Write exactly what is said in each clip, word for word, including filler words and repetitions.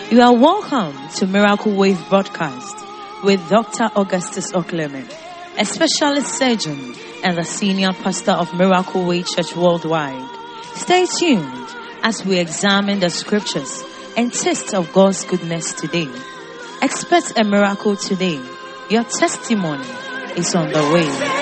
You are welcome to Miracle Wave Broadcast with Doctor Augustus Okleme, a specialist surgeon and the senior pastor of Miracle Way Church Worldwide. Stay tuned as we examine the scriptures and taste of God's goodness today. Expect a miracle today. Your testimony is on the way.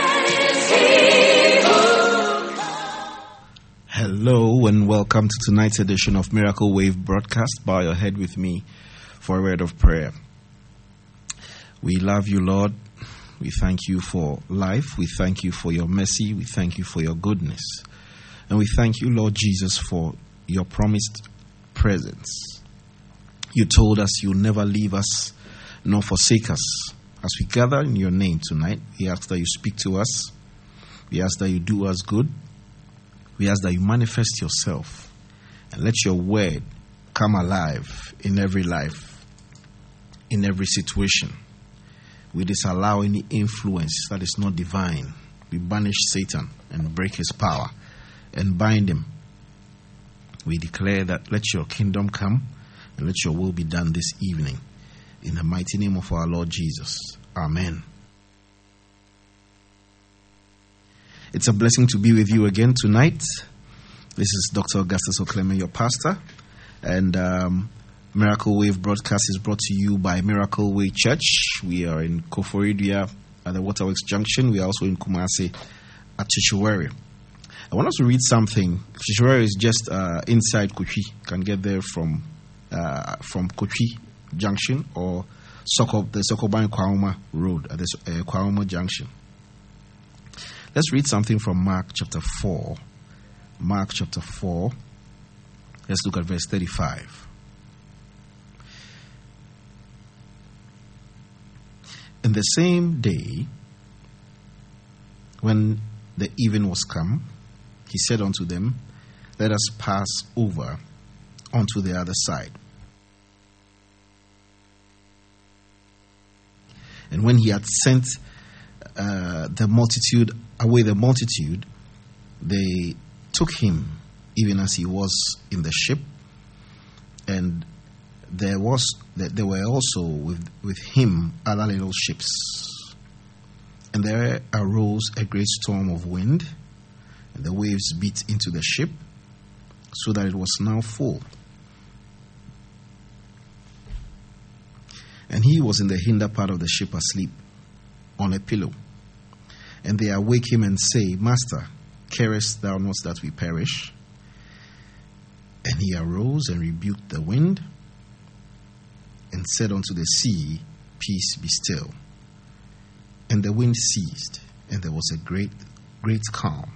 Hello and welcome to tonight's edition of Miracle Wave Broadcast. Bow your head with me for a word of prayer. We love you, Lord. We thank you for life. We thank you for your mercy. We thank you for your goodness. And we thank you, Lord Jesus, for your promised presence. You told us you'll never leave us nor forsake us. As we gather in your name tonight, we ask that you speak to us. We ask that you do us good. We ask that you manifest yourself and let your word come alive in every life, in every situation. We disallow any influence that is not divine. We banish Satan and break his power and bind him. We declare that let your kingdom come and let your will be done this evening. In the mighty name of our Lord Jesus. Amen. It's a blessing to be with you again tonight. This is Doctor Augustus Okleme, your pastor. And um, Miracle Wave Broadcast is brought to you by Miracle Way Church. We are in Koforidua at the Waterworks Junction. We are also in Kumasi at Chichewere. I want us to read something. Chichewere is just uh, inside Kochi. You can get there from uh, from Kochi Junction or Soko, the Sokoban Kwauma Road at the uh, Kwauma Junction. Let's read something from Mark chapter four. Mark chapter four. Let's look at verse thirty-five. In the same day, when the even was come, he said unto them, let us pass over unto the other side. And when he had sent uh, the multitude away, the multitude, they took him even as he was in the ship, and there was there were also with, with him other little ships. And there arose a great storm of wind, and the waves beat into the ship, so that it was now full. And he was in the hinder part of the ship asleep on a pillow. And they awake him and say, Master, carest thou not that we perish? And he arose and rebuked the wind, and said unto the sea, Peace, be still. And the wind ceased, and there was a great, great calm.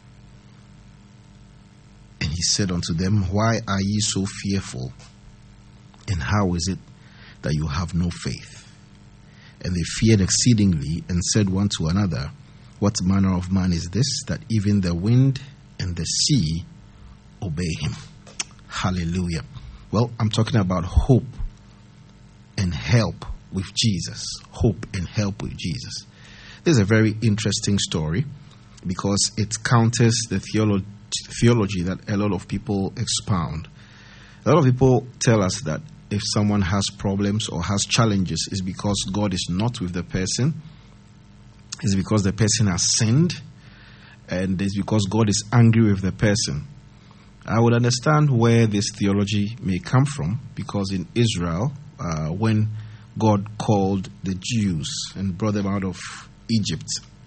And he said unto them, Why are ye so fearful? And how is it that you have no faith? And they feared exceedingly, and said one to another, What manner of man is this, that even the wind and the sea obey him? Hallelujah. Well, I'm talking about hope and help with Jesus. Hope and help with Jesus. This is a very interesting story because it counters the theolo- theology that a lot of people expound. A lot of people tell us that if someone has problems or has challenges, it's because God is not with the person. It's because the person has sinned, and it's because God is angry with the person. I would understand where this theology may come from, because in Israel, uh, when God called the Jews and brought them out of Egypt,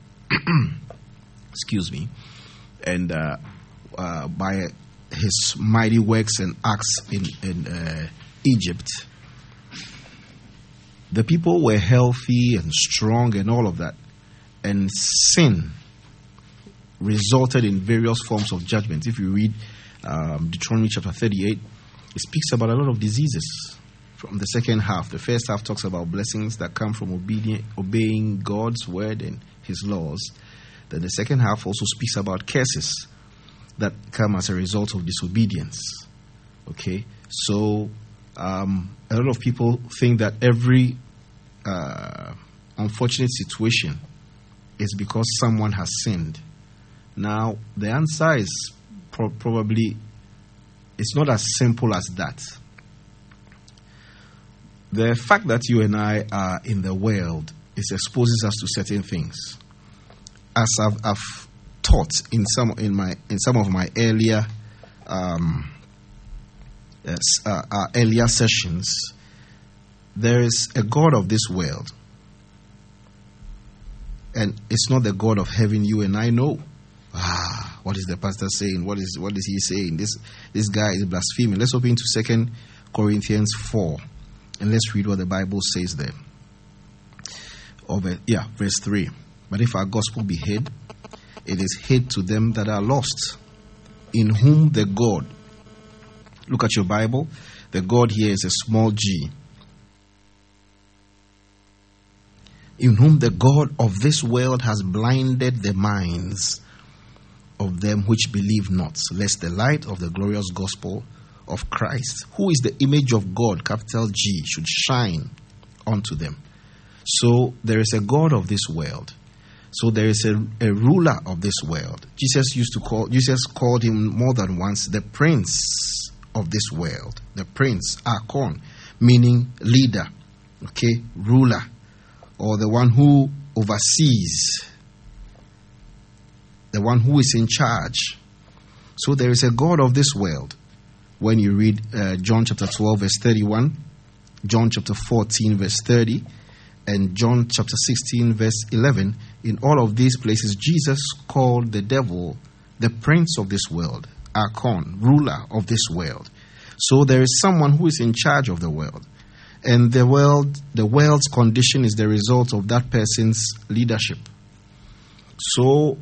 excuse me, and uh, uh, by his mighty works and acts in, in uh, Egypt, the people were healthy and strong and all of that. And sin resulted in various forms of judgment. If you read um, Deuteronomy chapter thirty-eight, it speaks about a lot of diseases from the second half. The first half talks about blessings that come from obedient, obeying God's word and his laws. Then the second half also speaks about curses that come as a result of disobedience. Okay, so um, a lot of people think that every uh, unfortunate situation is because someone has sinned. Now, the answer is pro- probably, it's not as simple as that. The fact that you and I are in the world is exposes us to certain things. As I've, I've taught in some in my in some of my earlier um, uh, uh, earlier sessions, there is a God of this world, and it's not the God of heaven you and I know. Ah, what is the pastor saying? What is what is he saying? This this guy is blaspheming. Let's open to Second Corinthians four, and let's read what the Bible says there. Over yeah, verse three. But if our gospel be hid, it is hid to them that are lost, in whom the God. Look at your Bible. The God here is a small g. In whom the God of this world has blinded the minds of them which believe not, lest the light of the glorious gospel of Christ, who is the image of God, capital G, should shine unto them. So there is a God of this world. So there is a, a ruler of this world. Jesus used to call, Jesus called him more than once the prince of this world. The prince, Archon, meaning leader, okay, ruler, or the one who oversees, the one who is in charge. So there is a God of this world. When you read uh, John chapter twelve, verse thirty-one, John chapter fourteen, verse thirty, and John chapter sixteen, verse eleven, in all of these places, Jesus called the devil the prince of this world, Archon, ruler of this world. So there is someone who is in charge of the world. And the world, the world's condition is the result of that person's leadership. So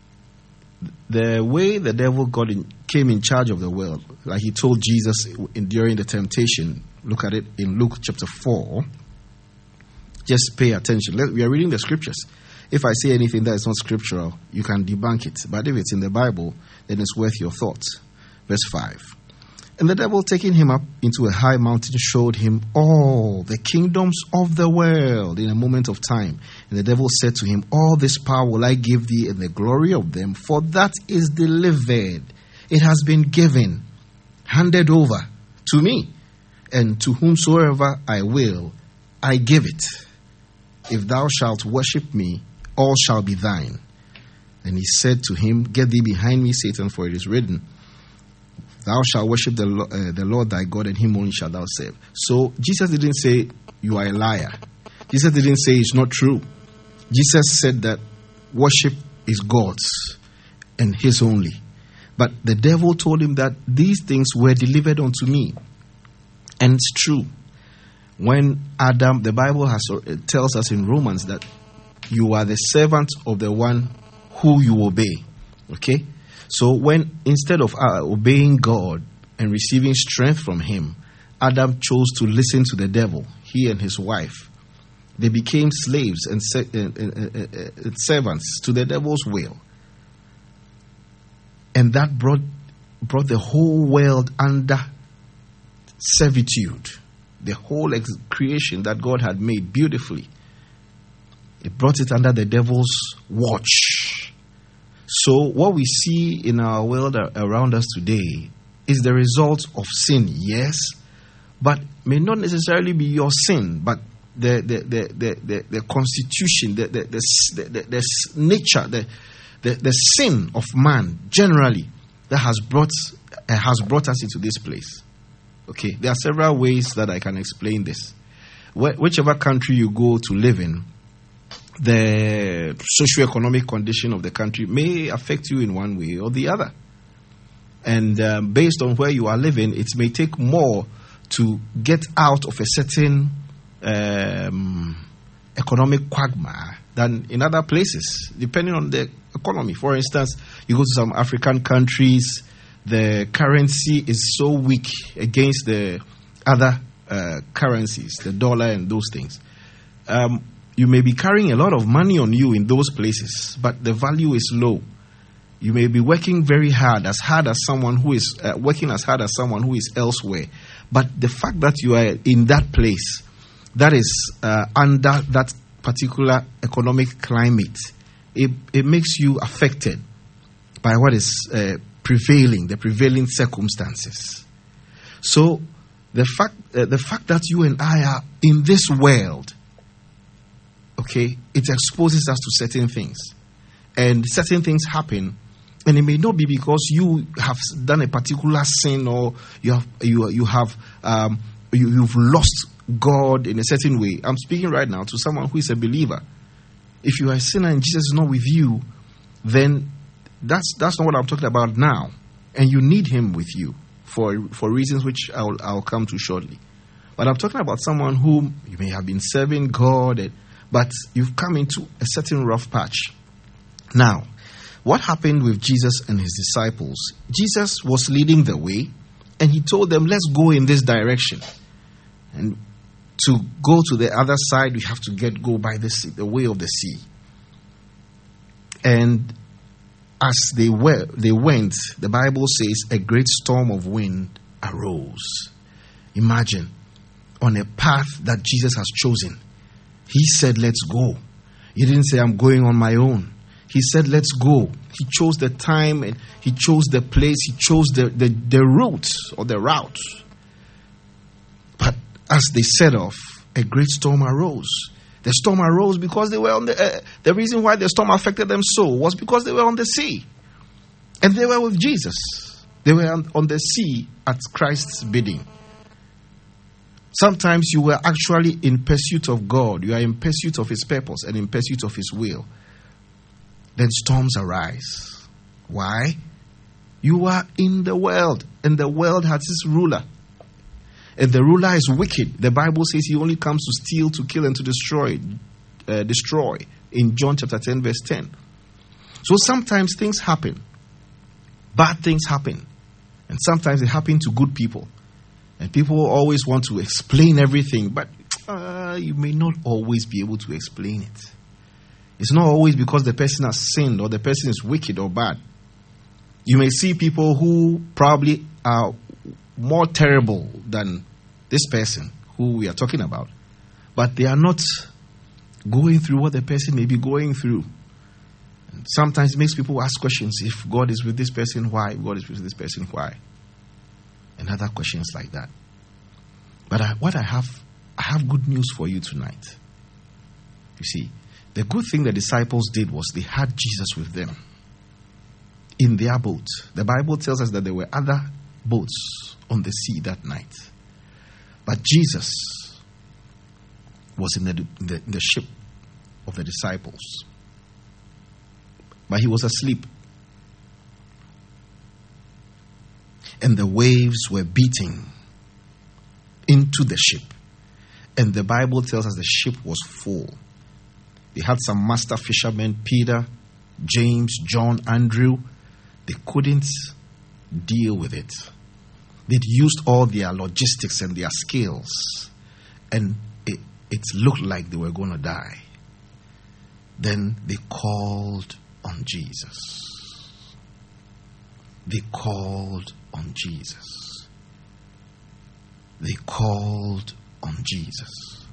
the way the devil got in, came in charge of the world, like he told Jesus in, during the temptation, look at it in Luke chapter four. Just pay attention. Let, we are reading the scriptures. If I say anything that is not scriptural, you can debunk it. But if it's in the Bible, then it's worth your thoughts. Verse five. And the devil, taking him up into a high mountain, showed him all the kingdoms of the world in a moment of time. And the devil said to him, all this power will I give thee, and the glory of them, for that is delivered. It has been given, handed over to me, and to whomsoever I will, I give it. If thou shalt worship me, all shall be thine. And he said to him, get thee behind me, Satan, for it is written, thou shalt worship the, uh, the Lord thy God, and him only shalt thou serve. So Jesus didn't say you are a liar. Jesus didn't say it's not true. Jesus said that worship is God's and his only. But the devil told him that these things were delivered unto me. And it's true. When Adam, the Bible has it tells us in Romans that you are the servant of the one who you obey. Okay? So when instead of uh, obeying God and receiving strength from him, Adam chose to listen to the devil, he and his wife. They became slaves and, se- and, and, and, and servants to the devil's will. And that brought, brought the whole world under servitude. The whole ex- creation that God had made beautifully. It brought it under the devil's watch. So what we see in our world around us today is the result of sin, yes, but may not necessarily be your sin, but the the the the, the, the constitution, the the, the, the, the nature, the, the the sin of man generally that has brought uh, has brought us into this place. Okay, there are several ways that I can explain this. Wh- whichever country you go to live in, the socio-economic condition of the country may affect you in one way or the other. And um, based on where you are living, it may take more to get out of a certain um, economic quagmire than in other places, depending on the economy. For instance, you go to some African countries, the currency is so weak against the other uh, currencies, the dollar and those things. Um, You may be carrying a lot of money on you in those places, but the value is low. You may be working very hard, as hard as someone who is uh, working as hard as someone who is elsewhere. But the fact that you are in that place, that is uh, under that particular economic climate, it, it makes you affected by what is uh, prevailing, the prevailing circumstances. So the fact uh, the fact that you and I are in this world, okay, it exposes us to certain things. And certain things happen, and it may not be because you have done a particular sin, or you have you you have um, you, you've lost God in a certain way. I'm speaking right now to someone who is a believer. If you are a sinner and Jesus is not with you, then that's that's not what I'm talking about now. And you need Him with you for for reasons which I'll I'll come to shortly. But I'm talking about someone whom you may have been serving God, and, but you've come into a certain rough patch. Now, what happened with Jesus and His disciples? Jesus was leading the way, and He told them, let's go in this direction. And to go to the other side, we have to get go by the sea, the way of the sea. And as they were, they went, the Bible says, a great storm of wind arose. Imagine, on a path that Jesus has chosen, He said, let's go. He didn't say, I'm going on my own. He said, let's go. He chose the time, and He chose the place. He chose the, the, the route or the route. But as they set off, a great storm arose. The storm arose because they were on the... Uh, the reason why the storm affected them so was because they were on the sea. And they were with Jesus. They were on, on the sea at Christ's bidding. Sometimes you were actually in pursuit of God. You are in pursuit of His purpose and in pursuit of His will. Then storms arise. Why? You are in the world, and the world has its ruler. And the ruler is wicked. The Bible says he only comes to steal, to kill, and to destroy. Uh, destroy. In John chapter ten, verse ten. So sometimes things happen. Bad things happen. And sometimes they happen to good people. And people always want to explain everything, but uh, you may not always be able to explain it. It's not always because the person has sinned or the person is wicked or bad. You may see people who probably are more terrible than this person who we are talking about, but they are not going through what the person may be going through. And sometimes it makes people ask questions. If God is with this person, why? If God is with this person, why? And other questions like that. But I, what I have, I have good news for you tonight. You see, the good thing the disciples did was they had Jesus with them in their boat. The Bible tells us that there were other boats on the sea that night. But Jesus was in the, in the, in the ship of the disciples. But He was asleep. And the waves were beating into the ship. And the Bible tells us the ship was full. They had some master fishermen, Peter, James, John, Andrew. They couldn't deal with it. They'd used all their logistics and their skills. And it, it looked like they were going to die. Then they called on Jesus. They called on Jesus. They called on Jesus.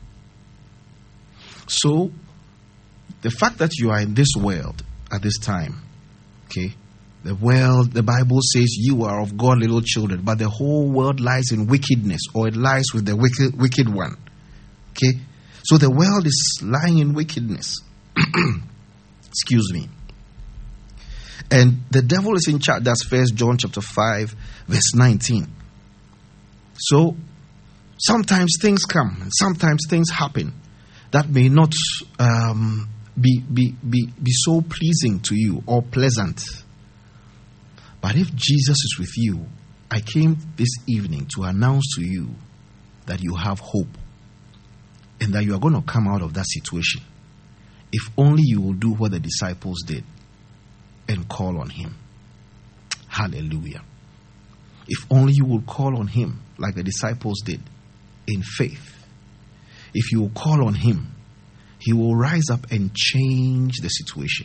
So, the fact that you are in this world at this time, okay, the world, the Bible says you are of God, little children, but the whole world lies in wickedness, or it lies with the wicked, wicked one. Okay, so the world is lying in wickedness. Excuse me. And the devil is in charge. That's First John chapter five, verse nineteen. So sometimes things come, and sometimes things happen that may not um, be, be be be so pleasing to you or pleasant. But if Jesus is with you, I came this evening to announce to you that you have hope and that you are going to come out of that situation. If only you will do what the disciples did and call on Him. Hallelujah. If only you will call on Him like the disciples did in faith. If you will call on Him, He will rise up and change the situation.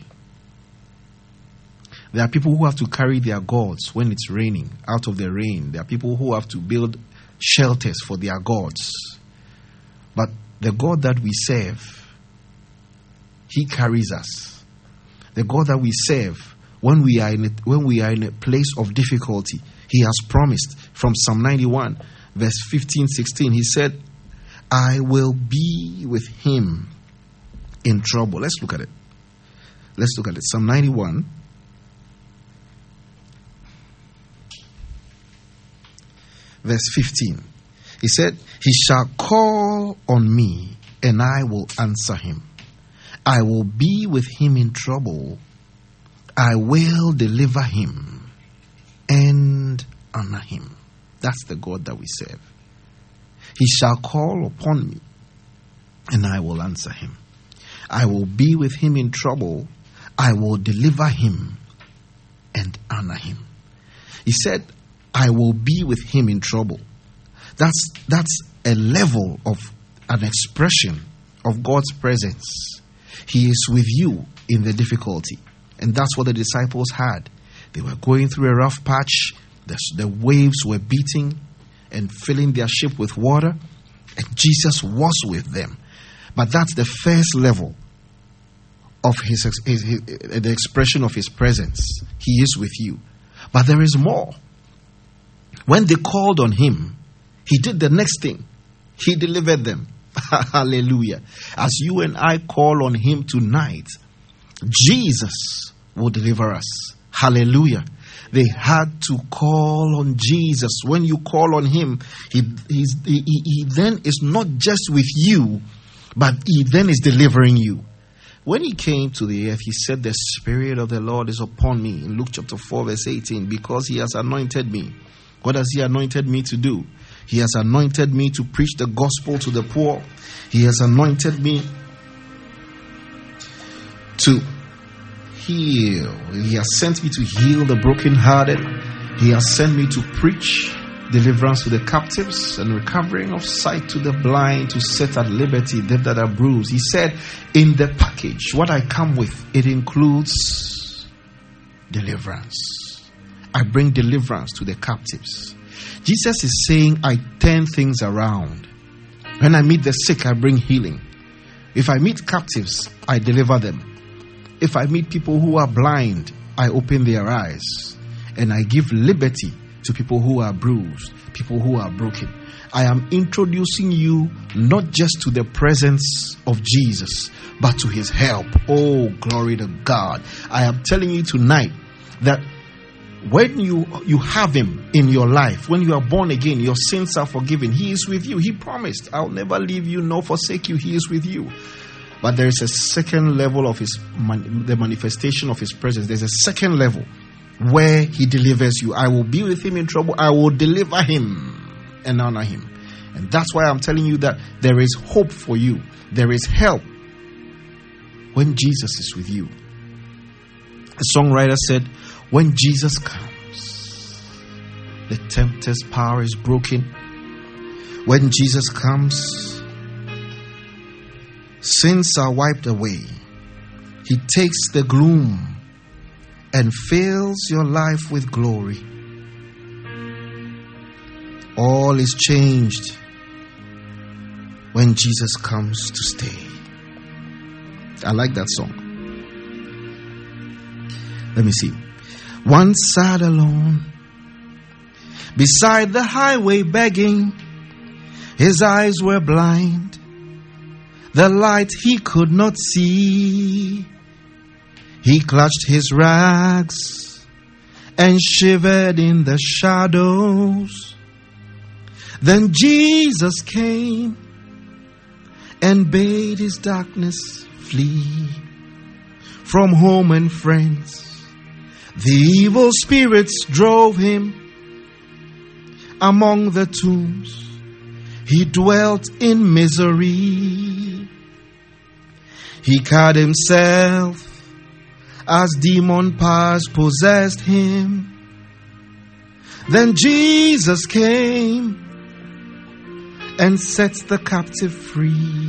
There are people who have to carry their gods when it's raining, out of the rain. There are people who have to build shelters for their gods. But the God that we serve, He carries us. The God that we serve, when we are in a, when we are in a place of difficulty, He has promised from Psalm ninety-one, verse fifteen, sixteen. He said, I will be with him in trouble. Let's look at it. Let's look at it. Psalm ninety-one, verse fifteen. He said, he shall call on me, and I will answer him. I will be with him in trouble. I will deliver him and honor him. That's the God that we serve. He shall call upon me, and I will answer him. I will be with him in trouble. I will deliver him and honor him. He said, I will be with him in trouble. That's, that's a level of an expression of God's presence. He is with you in the difficulty. And that's what the disciples had. They were going through a rough patch. The, the waves were beating and filling their ship with water. And Jesus was with them. But that's the first level of his, his, his the expression of his presence. He is with you. But there is more. When they called on him, he did the next thing. He delivered them. Hallelujah. As you and I call on him tonight, Jesus will deliver us. Hallelujah. They had to call on Jesus. When you call on him, he, he's, he, he then is not just with you, but he then is delivering you. When he came to the earth, he said, the Spirit of the Lord is upon me. In Luke chapter four, verse eighteen, because he has anointed me. What has he anointed me to do? He has anointed me to preach the gospel to the poor. He has anointed me to heal. He has sent me to heal the brokenhearted. He has sent me to preach deliverance to the captives and recovering of sight to the blind, to set at liberty them that are bruised. He said, in the package, what I come with, it includes deliverance. I bring deliverance to the captives. Jesus is saying, I turn things around. When I meet the sick, I bring healing. If I meet captives, I deliver them. If I meet people who are blind, I open their eyes. And I give liberty to people who are bruised, people who are broken. I am introducing you not just to the presence of Jesus, but to his help. Oh, glory to God. I am telling you tonight that when you, you have him in your life, when you are born again, your sins are forgiven. He is with you. He promised, I'll never leave you nor forsake you. He is with you. But there is a second level of his the manifestation of his presence. There's a second level where he delivers you. I will be with him in trouble. I will deliver him and honor him. And that's why I'm telling you that there is hope for you. There is help when Jesus is with you. A songwriter said, when Jesus comes, the tempter's power is broken. When Jesus comes, sins are wiped away. He takes the gloom and fills your life with glory. All is changed when Jesus comes to stay. I like that song. Let me see. Once sat alone beside the highway begging. His eyes were blind. The light he could not see. He clutched his rags and shivered in the shadows. Then Jesus came and bade his darkness flee. From home and friends, the evil spirits drove him. Among the tombs, he dwelt in misery. He cut himself as demon powers possessed him. Then Jesus came and set the captive free.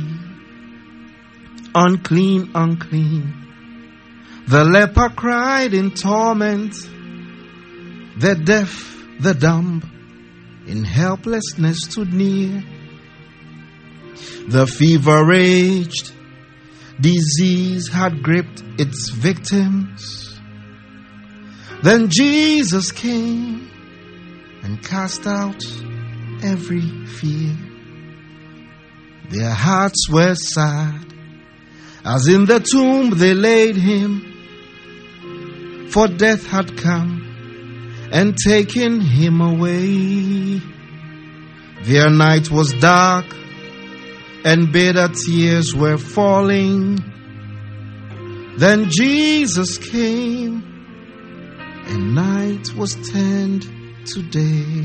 Unclean, unclean, the leper cried in torment. The deaf, the dumb, in helplessness stood near. The fever raged, disease had gripped its victims. Then Jesus came and cast out every fear. Their hearts were sad, as in the tomb they laid him, for death had come and taken him away. Their night was dark, and bitter tears were falling. Then Jesus came, and night was turned to day.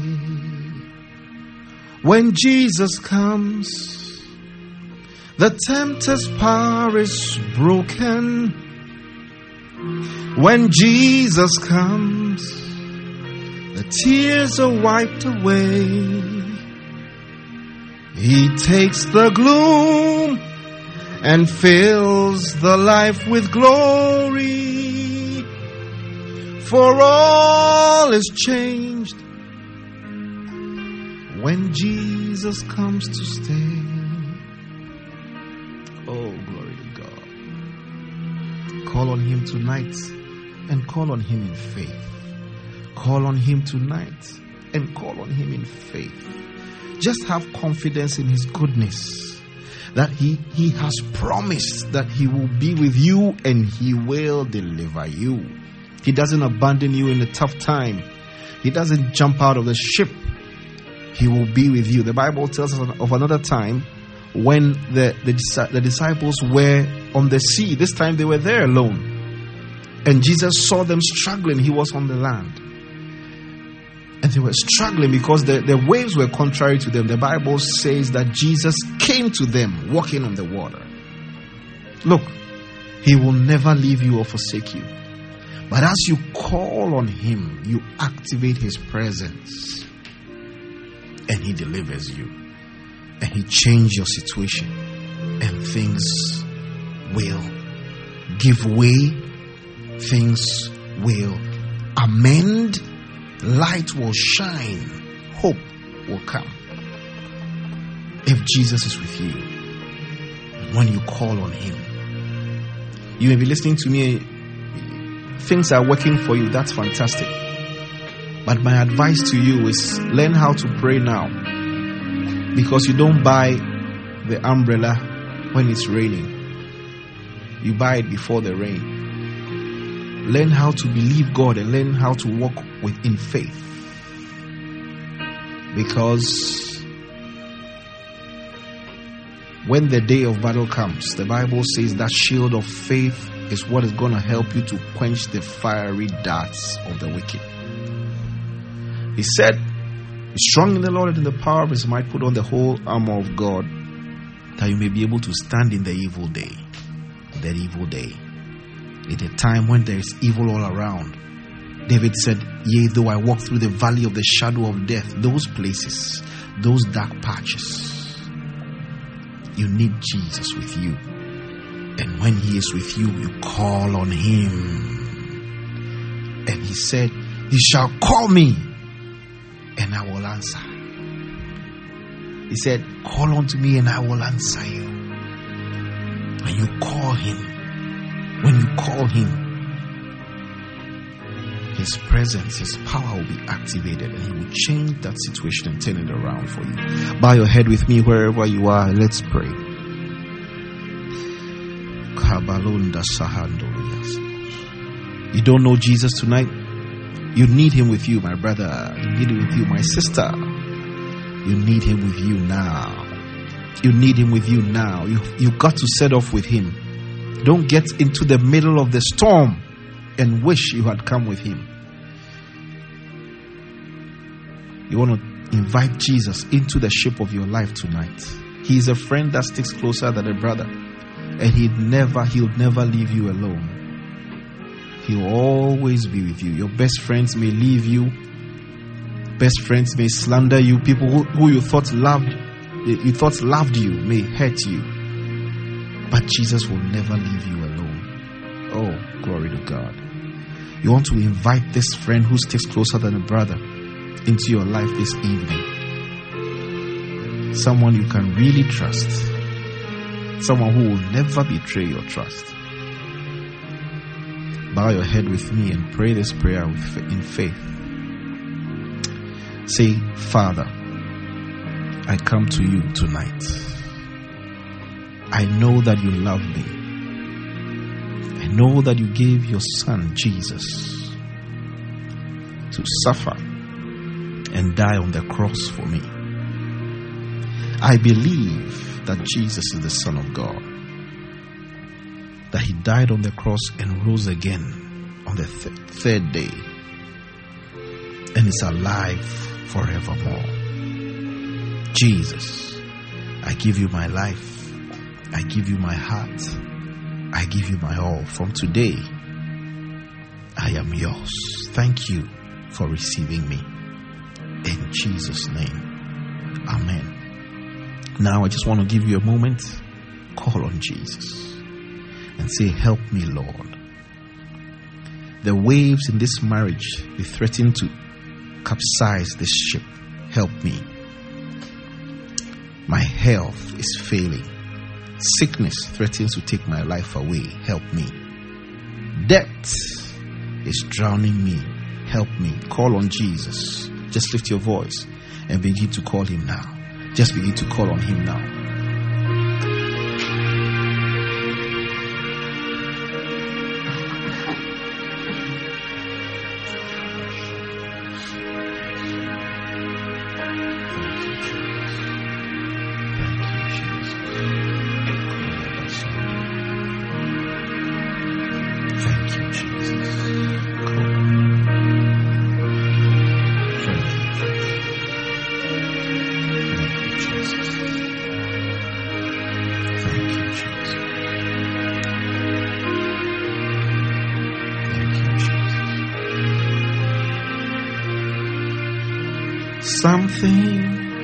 When Jesus comes, the tempter's power is broken. When Jesus comes, the tears are wiped away. He takes the gloom and fills the life with glory. For all is changed when Jesus comes to stay. Oh, glory to God. Call on him tonight and call on him in faith. Call on him tonight and call on him in faith. Just have confidence in his goodness, that he, he has promised that he will be with you and he will deliver you. He doesn't abandon you in a tough time. He doesn't jump out of the ship. He will be with you. The Bible tells us of another time when the, the, the disciples were on the sea. This time they were there alone. And Jesus saw them struggling. He was on the land. And they were struggling because the, the waves were contrary to them. The Bible says that Jesus came to them walking on the water. Look, he will never leave you or forsake you. But as you call on him, you activate his presence. And he delivers you. And he changes your situation. And things will give way. Things will amend. Light will shine. Hope will come. If Jesus is with you, when you call on him, you may be listening to me. Things are working for you. That's fantastic. But my advice to you is learn how to pray now. Because you don't buy the umbrella when it's raining. You buy it before the rain. Learn how to believe God and learn how to walk with in faith. Because when the day of battle comes, the Bible says that shield of faith is what is going to help you to quench the fiery darts of the wicked. He said, be strong in the Lord and in the power of his might, put on the whole armor of God, that you may be able to stand in the evil day. That evil day. In a time when there is evil all around. David said, yea, though I walk through the valley of the shadow of death, those places, those dark patches, you need Jesus with you. And when he is with you, you call on him. And he said, you shall call me and I will answer. He said, call unto me and I will answer you. When you call him, when you call him, his presence, his power will be activated and he will change that situation and turn it around for you. Bow your head with me wherever you are. Let's pray. You don't know Jesus tonight? You need him with you, my brother. You need him with you, my sister. You need him with you now. You need him with you now. You, you've got to set off with him. Don't get into the middle of the storm and wish you had come with him. You want to invite Jesus into the ship of your life tonight. He is a friend that sticks closer than a brother. And he'd never, he'll never leave you alone. He'll always be with you. Your best friends may leave you. Best friends may slander you. People who, who you thought loved, you thought loved you may hurt you. But Jesus will never leave you alone. Oh, glory to God. You want to invite this friend who sticks closer than a brother into your life this evening. Someone you can really trust. Someone who will never betray your trust. Bow your head with me and pray this prayer with, in faith. Say, Father, I come to you tonight. I know that you love me. I know that you gave your son, Jesus, to suffer and die on the cross for me. I believe that Jesus is the Son of God, that he died on the cross and rose again on the th- third day and is alive forevermore. Jesus, I give you my life. I give you my heart. I give you my all. From today, I am yours. Thank you for receiving me. In Jesus' name, amen. Now I just want to give you a moment. Call on Jesus and say, help me, Lord. The waves in this marriage, they threaten to capsize this ship. Help me. My health is failing. Sickness threatens to take my life away. Help me. Death is drowning me. Help me. Call on Jesus. Just lift your voice and begin to call him now. Just begin to call on him now. Something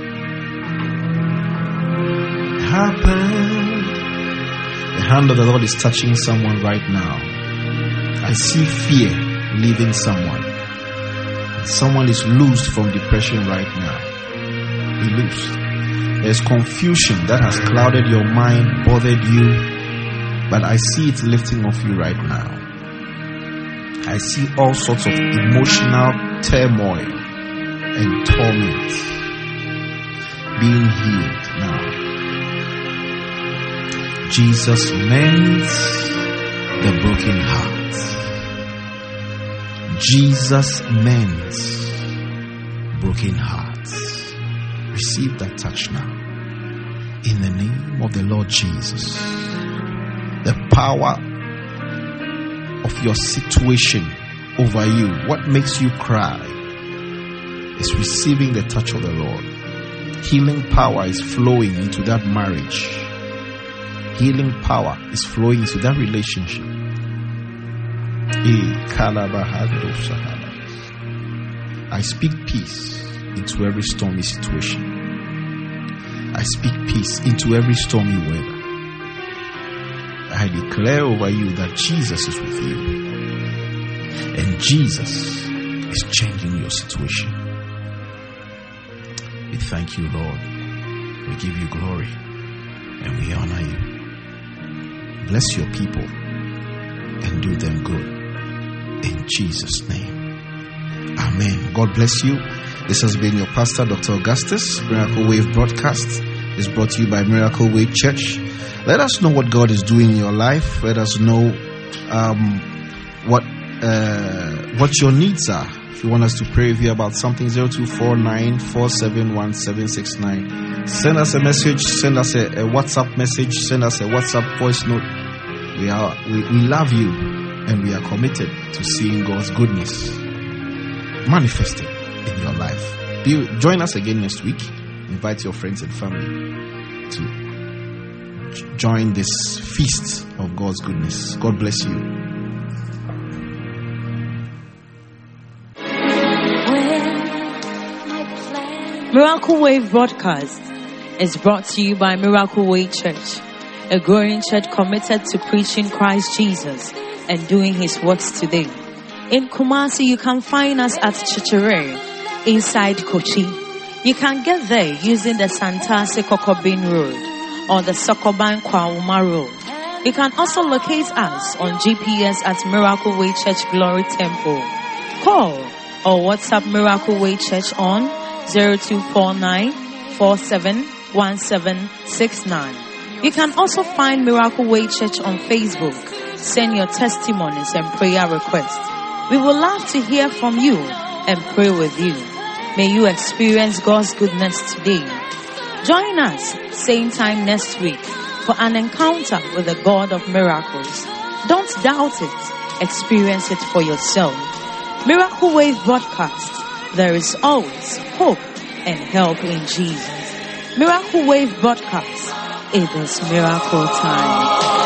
happened. The hand of the Lord is touching someone right now. I see fear leaving someone. Someone is loosed from depression right now. Be loosed. There's confusion that has clouded your mind, bothered you, but I see it lifting off you right now. I see all sorts of emotional turmoil and torment being healed now. Jesus mends the broken heart. Jesus mends broken hearts. Receive that touch now. In the name of the Lord Jesus. The power of your situation over you, what makes you cry, is receiving the touch of the Lord. Healing power is flowing into that marriage. Healing power is flowing into that relationship. I speak peace into every stormy situation. I speak peace into every stormy weather. I declare over you that Jesus is with you. And Jesus is changing your situation. We thank you, Lord. We give you glory and we honor you. Bless your people and do them good. In Jesus' name. Amen. God bless you. This has been your pastor, Doctor Augustus. Miracle Wave broadcast is brought to you by Miracle Wave Church. Let us know what God is doing in your life. Let us know um, what uh, what your needs are. If you want us to pray with you about something, zero two four nine four seven one seven six nine. Send us a message. Send us a, a WhatsApp message. Send us a WhatsApp voice note. We are we, we love you and we are committed to seeing God's goodness manifested in your life. Be, join us again next week. Invite your friends and family to join this feast of God's goodness. God bless you. Miracle Wave broadcast is brought to you by Miracle Wave Church, a growing church committed to preaching Christ Jesus and doing his works today. In Kumasi, you can find us at Chichire, inside Kochi. You can get there using the Santase Kokobin Road or the Sokoban Kwauma Road. You can also locate us on G P S at Miracle Way Church Glory Temple. Call or WhatsApp Miracle Way Church on zero two four nine, four seven one seven six nine. You can also find Miracle Way Church on Facebook. Send your testimonies and prayer requests. We would love to hear from you and pray with you. May you experience God's goodness today. Join us same time next week for an encounter with the God of miracles. Don't doubt it. Experience it for yourself. Miracle Wave Broadcast. There is always hope and help in Jesus. Miracle Wave Broadcast. It is miracle time.